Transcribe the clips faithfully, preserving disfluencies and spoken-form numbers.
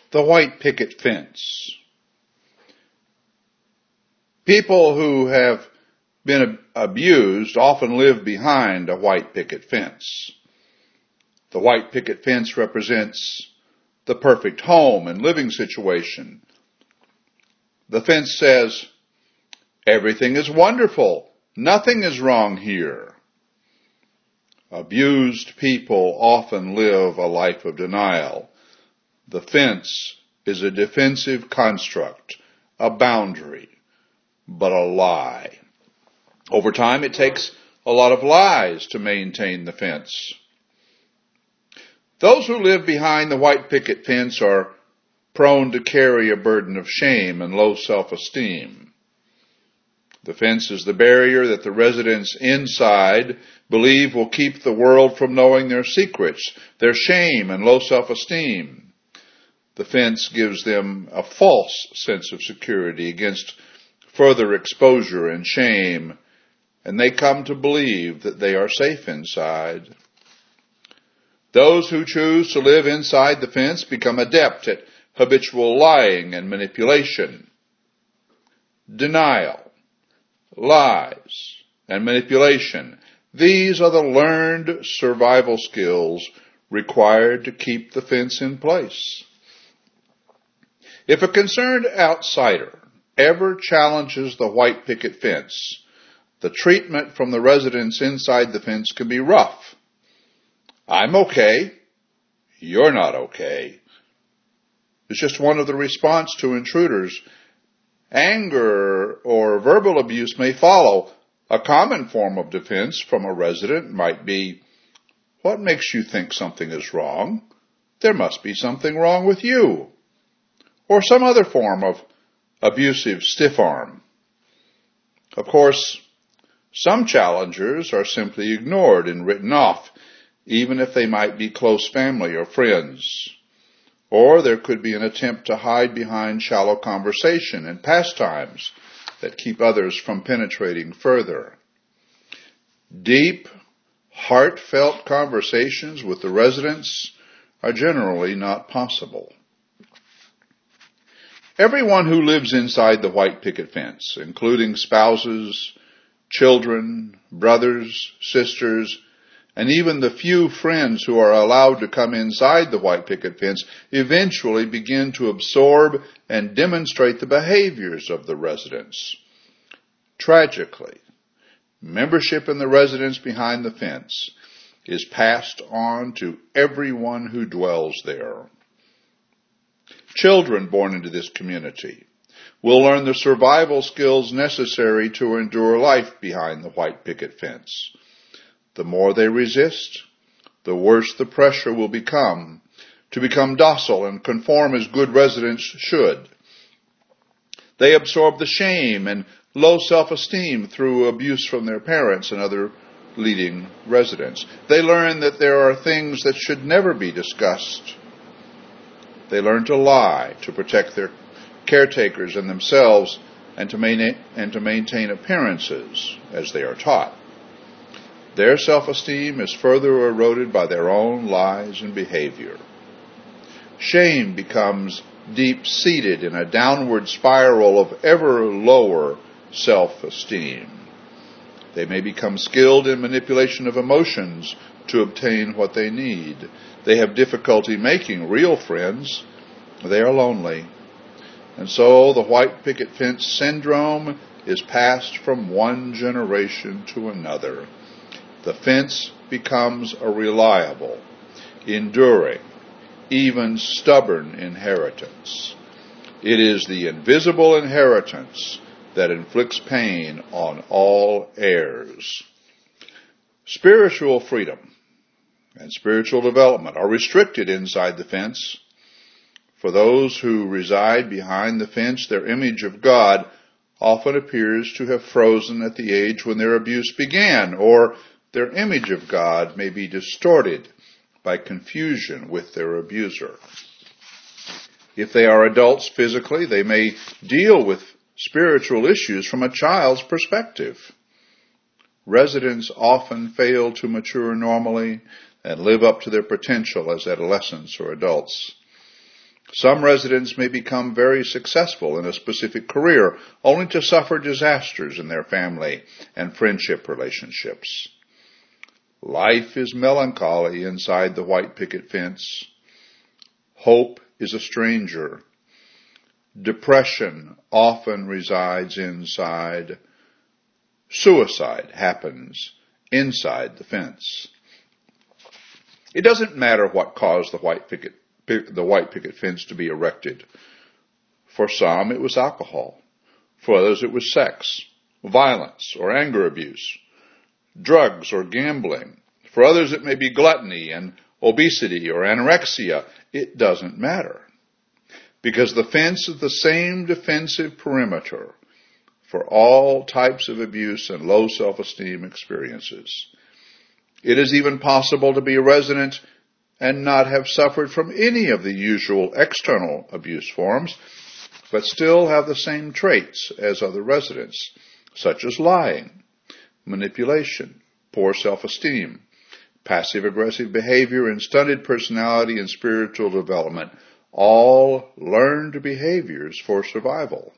The white picket fence. People who have been abused often live behind a white picket fence. The white picket fence represents the perfect home and living situation. The fence says, everything is wonderful. Nothing is wrong here. Abused people often live a life of denial. The fence is a defensive construct, a boundary, but a lie. Over time, it takes a lot of lies to maintain the fence. Those who live behind the white picket fence are prone to carry a burden of shame and low self-esteem. The fence is the barrier that the residents inside believe will keep the world from knowing their secrets, their shame and low self-esteem. The fence gives them a false sense of security against further exposure and shame, and they come to believe that they are safe inside. Those who choose to live inside the fence become adept at habitual lying and manipulation. Denial, lies, and manipulation. These are the learned survival skills required to keep the fence in place. If a concerned outsider ever challenges the white picket fence, the treatment from the residents inside the fence can be rough. I'm okay. You're not okay. It's just one of the response to intruders. Anger or verbal abuse may follow. A common form of defense from a resident might be, what makes you think something is wrong? There must be something wrong with you. Or some other form of abusive stiff arm. Of course, some challengers are simply ignored and written off, even if they might be close family or friends. Or there could be an attempt to hide behind shallow conversation and pastimes that keep others from penetrating further. Deep, heartfelt conversations with the residents are generally not possible. Everyone who lives inside the white picket fence, including spouses, children, brothers, sisters, and even the few friends who are allowed to come inside the white picket fence, eventually begin to absorb and demonstrate the behaviors of the residents. Tragically, membership in the residence behind the fence is passed on to everyone who dwells there. Children born into this community will learn the survival skills necessary to endure life behind the white picket fence. The more they resist, the worse the pressure will become to become docile and conform as good residents should. They absorb the shame and low self-esteem through abuse from their parents and other leading residents. They learn that there are things that should never be discussed. They learn to lie to protect their caretakers and themselves and to maintain, and to maintain appearances as they are taught. Their self-esteem is further eroded by their own lies and behavior. Shame becomes deep-seated in a downward spiral of ever lower self-esteem. They may become skilled in manipulation of emotions to obtain what they need. They have difficulty making real friends. They are lonely. And so the white picket fence syndrome is passed from one generation to another. The fence becomes a reliable, enduring, even stubborn inheritance. It is the invisible inheritance that inflicts pain on all heirs. Spiritual freedom and spiritual development are restricted inside the fence. For those who reside behind the fence, their image of God often appears to have frozen at the age when their abuse began, or their image of God may be distorted by confusion with their abuser. If they are adults physically, they may deal with spiritual issues from a child's perspective. Residents often fail to mature normally and live up to their potential as adolescents or adults. Some residents may become very successful in a specific career, only to suffer disasters in their family and friendship relationships. Life is melancholy inside the white picket fence. Hope is a stranger. Depression often resides inside. Suicide happens inside the fence. It doesn't matter what caused the white picket the white picket fence to be erected. For some, it was alcohol. For others, it was sex, violence, or anger abuse, drugs or gambling. For others, it may be gluttony and obesity or anorexia. It doesn't matter, because the fence is the same defensive perimeter for all types of abuse and low self-esteem experiences. It is even possible to be a resident and not have suffered from any of the usual external abuse forms, but still have the same traits as other residents, such as lying, manipulation, poor self-esteem, passive-aggressive behavior, and stunted personality and spiritual development, all learned behaviors for survival.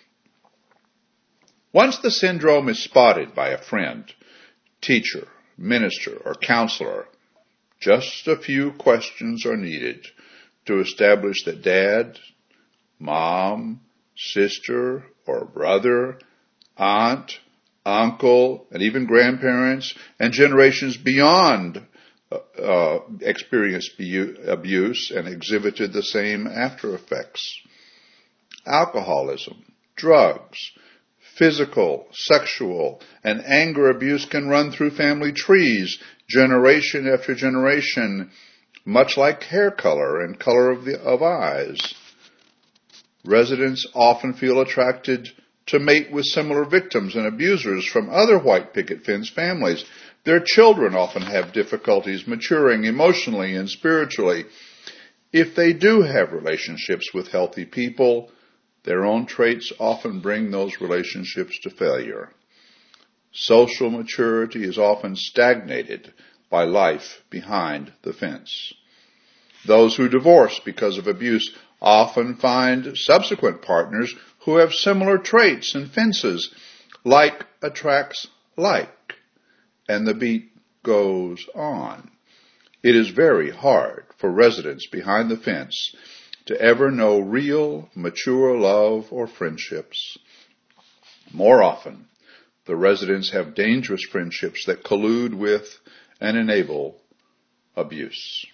Once the syndrome is spotted by a friend, teacher, minister, or counselor, just a few questions are needed to establish that dad, mom, sister, or brother, aunt, uncle, and even grandparents, and generations beyond uh, experienced abuse and exhibited the same after effects. Alcoholism, drugs, physical, sexual, and anger abuse can run through family trees, generation after generation, much like hair color and color of, the, of eyes. Residents often feel attracted to mate with similar victims and abusers from other white picket fence families. Their children often have difficulties maturing emotionally and spiritually. If they do have relationships with healthy people, their own traits often bring those relationships to failure. Social maturity is often stagnated by life behind the fence. Those who divorce because of abuse often find subsequent partners who have similar traits and fences. Like attracts like, and the beat goes on. It is very hard for residents behind the fence to ever know real, mature love or friendships. More often, the residents have dangerous friendships that collude with and enable abuse.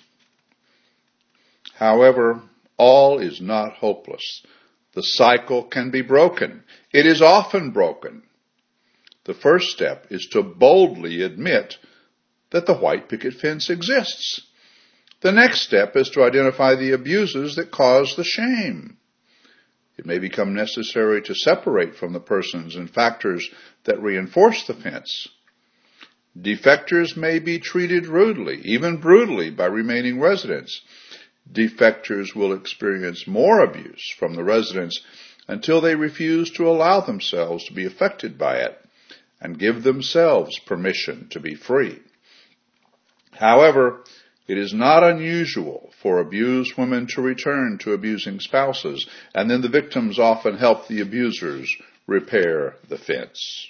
However, all is not hopeless. The cycle can be broken. It is often broken. The first step is to boldly admit that the white picket fence exists. The next step is to identify the abuses that cause the shame. It may become necessary to separate from the persons and factors that reinforce the fence. Defectors may be treated rudely, even brutally, by remaining residents. Defectors will experience more abuse from the residents until they refuse to allow themselves to be affected by it and give themselves permission to be free. However, it is not unusual for abused women to return to abusing spouses, and then the victims often help the abusers repair the fence.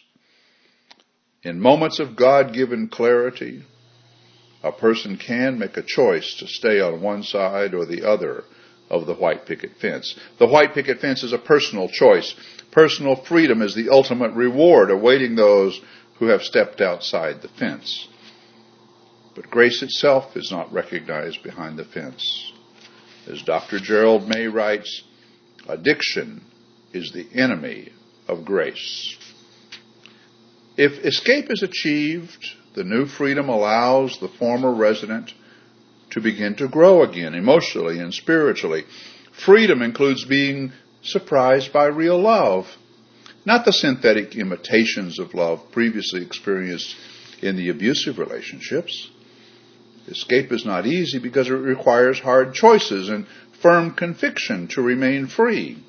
In moments of God-given clarity, a person can make a choice to stay on one side or the other of the white picket fence. The white picket fence is a personal choice. Personal freedom is the ultimate reward awaiting those who have stepped outside the fence. But grace itself is not recognized behind the fence. As Doctor Gerald May writes, addiction is the enemy of grace. If escape is achieved, the new freedom allows the former resident to begin to grow again emotionally and spiritually. Freedom includes being surprised by real love, not the synthetic imitations of love previously experienced in the abusive relationships. Escape is not easy because it requires hard choices and firm conviction to remain free.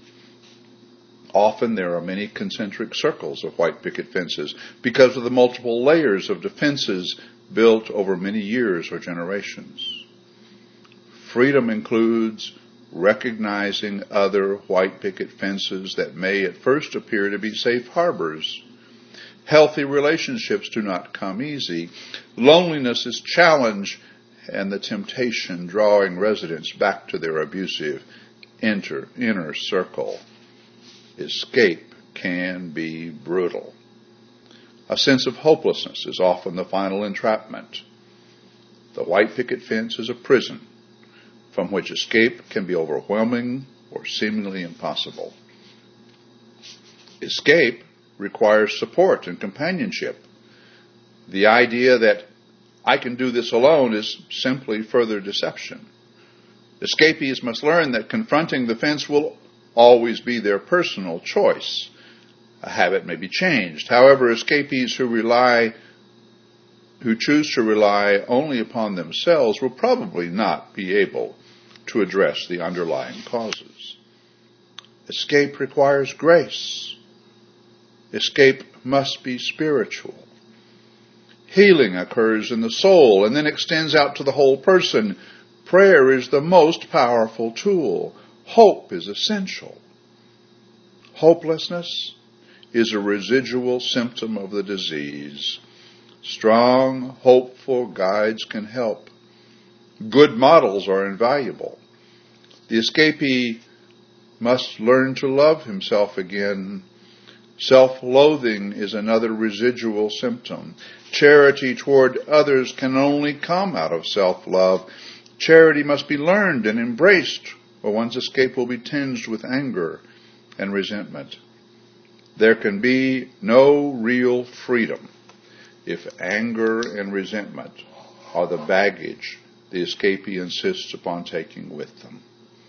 Often there are many concentric circles of white picket fences because of the multiple layers of defenses built over many years or generations. Freedom includes recognizing other white picket fences that may at first appear to be safe harbors. Healthy relationships do not come easy. Loneliness is challenge and the temptation drawing residents back to their abusive inter, inner circle. Escape can be brutal. A sense of hopelessness is often the final entrapment. The white picket fence is a prison from which escape can be overwhelming or seemingly impossible. Escape requires support and companionship. The idea that I can do this alone is simply further deception. Escapees must learn that confronting the fence will always be their personal choice. A habit may be changed. However, escapees who rely who choose to rely only upon themselves will probably not be able to address the underlying causes. Escape requires grace. Escape must be spiritual. Healing occurs in the soul and then extends out to the whole person. Prayer is the most powerful tool. Hope is essential. Hopelessness is a residual symptom of the disease. Strong, hopeful guides can help. Good models are invaluable. The escapee must learn to love himself again. Self-loathing is another residual symptom. Charity toward others can only come out of self-love. Charity must be learned and embraced, or one's escape will be tinged with anger and resentment. There can be no real freedom if anger and resentment are the baggage the escapee insists upon taking with them.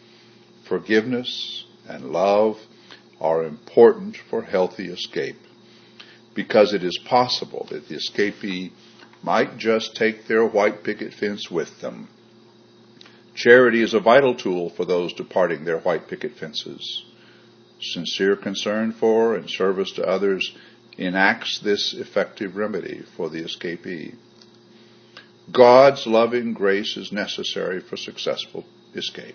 Forgiveness and love are important for healthy escape, because it is possible that the escapee might just take their white picket fence with them. Charity is a vital tool for those departing their white picket fences. Sincere concern for and service to others enacts this effective remedy for the escapee. God's loving grace is necessary for successful escape.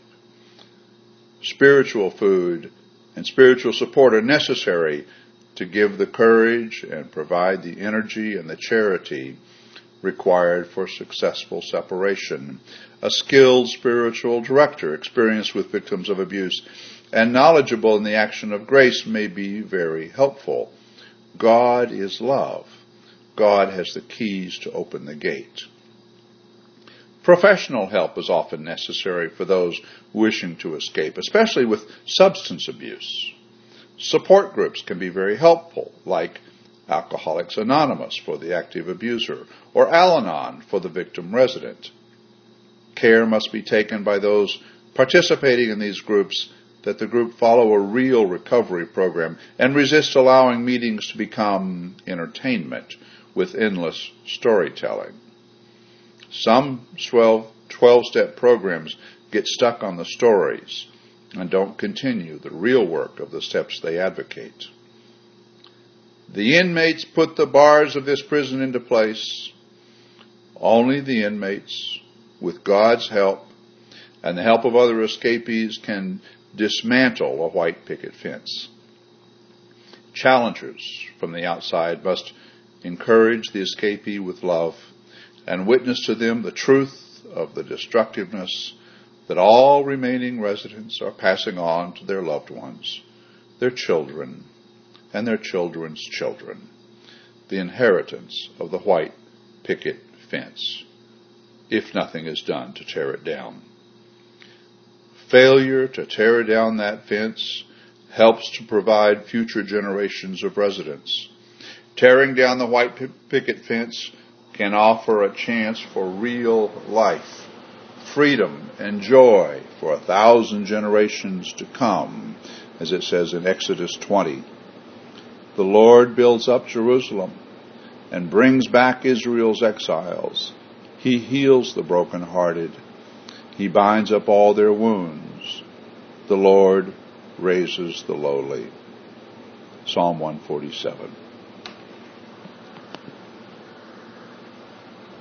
Spiritual food and spiritual support are necessary to give the courage and provide the energy and the charity required for successful separation. A skilled spiritual director experienced with victims of abuse and knowledgeable in the action of grace may be very helpful. God is love. God has the keys to open the gate. Professional help is often necessary for those wishing to escape, especially with substance abuse. Support groups can be very helpful, like Alcoholics Anonymous for the active abuser, or Al-Anon for the victim resident. Care must be taken by those participating in these groups that the group follow a real recovery program and resist allowing meetings to become entertainment with endless storytelling. Some twelve-step programs get stuck on the stories and don't continue the real work of the steps they advocate. The inmates put the bars of this prison into place. Only the inmates, with God's help and the help of other escapees, can dismantle a white picket fence. Challengers from the outside must encourage the escapee with love and witness to them the truth of the destructiveness that all remaining residents are passing on to their loved ones, their children, and their children's children, the inheritance of the white picket fence, if nothing is done to tear it down. Failure to tear down that fence helps to provide future generations of residents. Tearing down the white picket fence can offer a chance for real life, freedom, and joy for a thousand generations to come, as it says in Exodus twenty. The Lord builds up Jerusalem and brings back Israel's exiles. He heals the brokenhearted. He binds up all their wounds. The Lord raises the lowly. Psalm one forty-seven.